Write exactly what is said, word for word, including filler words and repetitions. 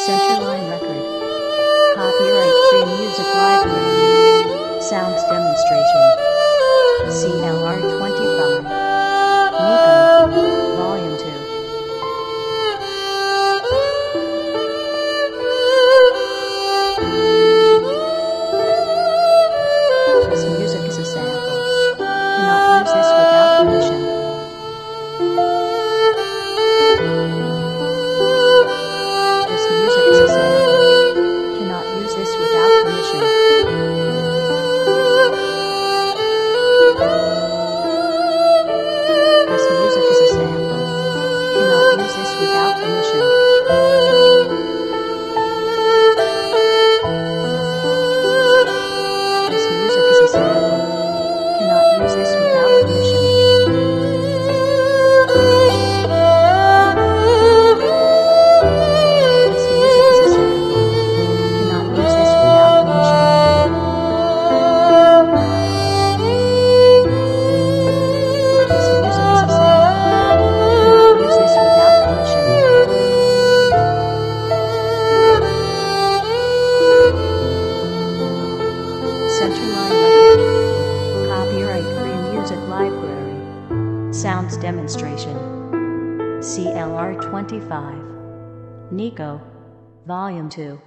Centerline Record. Copyright-free music library. Sounds demonstration. C L R twenty-five. Nico. Volume two. This music is a sample. Cannot use this without permission. This music is a sample. Cannot use this without permission. This music is a sample. Cannot use this without permission. This music is a sample. Cannot use this without permission. This music is a sample. Cannot use this without permission. This music is a sample. Cannot use this without permission. Centerline Record. Copyright-free music library. Sounds demonstration. C L R twenty-five. Nico. Volume two.